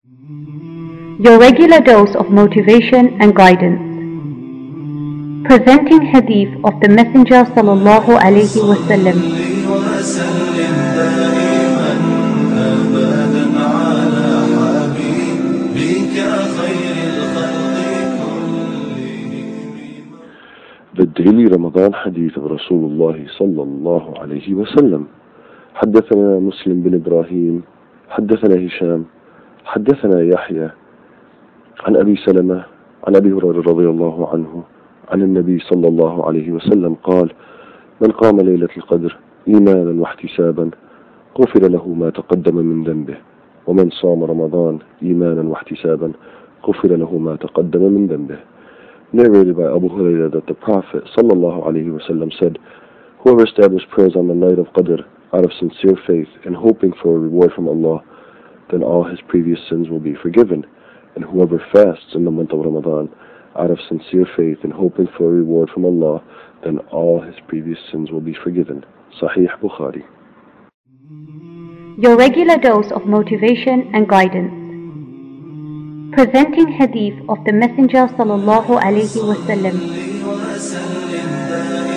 Your regular dose of motivation and guidance. Presenting hadith of the Messenger sallallahu alaihi wasallam. The daily Ramadan hadith of Rasulullah sallallahu alayhi wa sallam. حدثنا مسلم بن إبراهيم حدثنا هشام حدثنا يحيى عن أبي سلمة عن أبي هريرة رضي الله عنه عن النبي صلى الله عليه وسلم قال: من قام ليلة القدر إيمانا واحتسابا غفر له ما تقدم من ذنبه ومن صام رمضان إيمانا واحتسابا غفر له ما تقدم من ذنبه. Narrated by Abu Hurairah that the Prophet sallallahu alaihi wasallam said, whoever established prayers on the night of Qadr out of sincere faith and hoping for a reward from Allah, then all his previous sins will be forgiven. And whoever fasts in the month of Ramadan out of sincere faith and hoping for a reward from Allah, then all his previous sins will be forgiven. Sahih Bukhari. Your regular dose of motivation and guidance. Presenting hadith of the Messenger sallallahu alaihi wasallam.